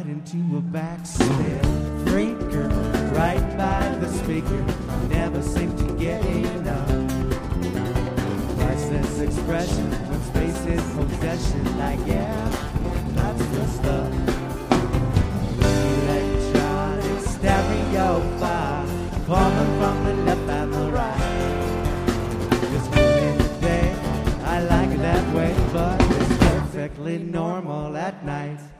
into a backspin. Freaker, right by the speaker, never seem to get enough. Priceless expression when space is possession, like yeah, that's the stuff. Electronic stereo fire, coming from the left and the right. It's good in the day, I like it that way, but it's perfectly normal at night.